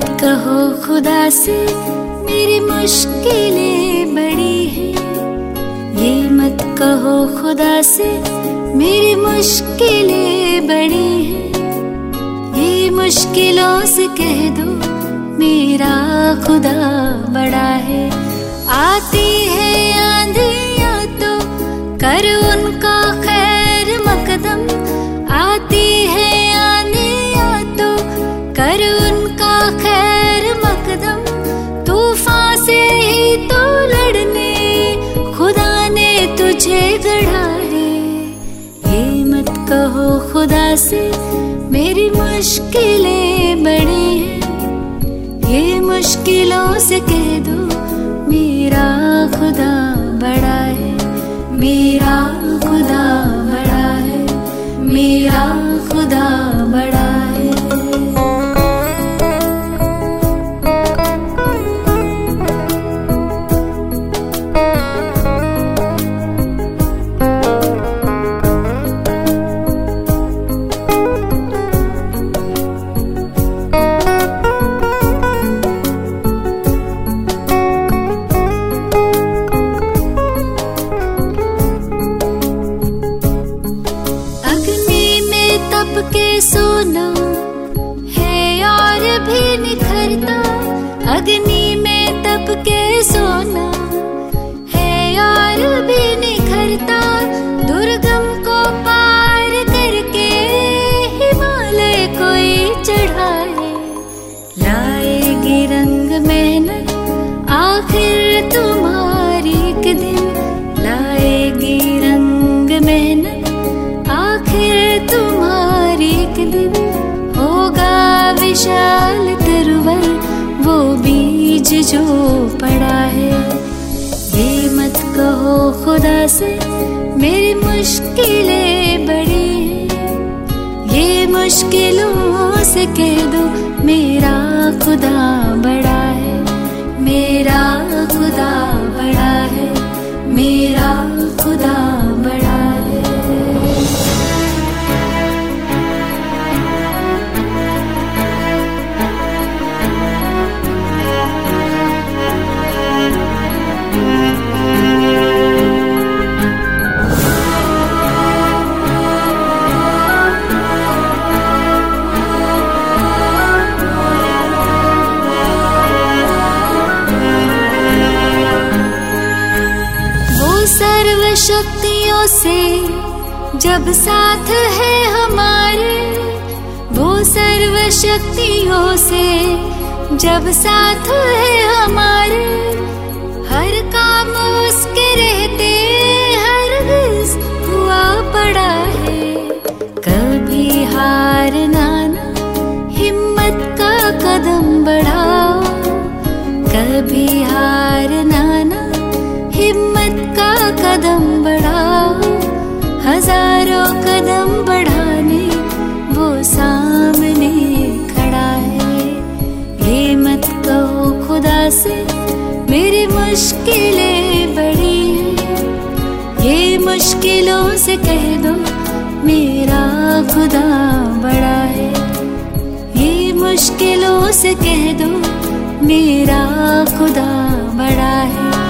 मत कहो खुदा से मेरी मुश्किलें बड़ी हैं, ये मत कहो खुदा से मेरी मुश्किलें बड़ी हैं। ये मुश्किलों से कह दो मेरा खुदा बड़ा है। आती है आंधियाँ तो कर उनका खैर मकदम, आती है आंधियाँ तो कर उनका खैर मकदम। तूफान से ही तो लड़ने खुदा ने तुझे गढ़ा है। ये मत कहो खुदा से मेरी मुश्किलें बड़ी हैं, ये मुश्किलों से कह दो मेरा खुदा बड़ा है। मेरा खुदा बड़ा है, मेरा खुदा बड़ा है। के सोना है और भी निखरता, अग्नि में तप के सोना है और भी निखरता। दुर्गम को पार करके हिमालय कोई चढ़ा है। लाएगी रंग मेहनत आखिर तुम्हारी एक दिन, लाएगी रंग मेहनत आखिर तुम्हारी एक दिन। होगा विशाल तरवर वो बीज जो पड़ा है। ये मत कहो खुदा से मेरी मुश्किलें बड़ी हैं, ये मुश्किलों से कह दो मेरा खुदा बड़ा है। मेरा खुदा बड़ा है, मेरा खुदा बड़ा है। सर्वशक्तियों से जब साथ है हमारे, वो सर्वशक्तियों से जब साथ है हमारे। हर काम उसके रहते हरगिज़ हुआ पड़ा है। कभी हारना ना, हिम्मत का कदम बढ़ाओ। कभी हारना ना, हिम्मत का कदम बढ़ाओ। हजारों कदम बढ़ाने वो सामने खड़ा है। ये मत कहो खुदा से मेरी मुश्किलें बड़ी हैं, ये मुश्किलों से कह दो मेरा खुदा बड़ा है। ये मुश्किलों से कह दो मेरा खुदा बड़ा है।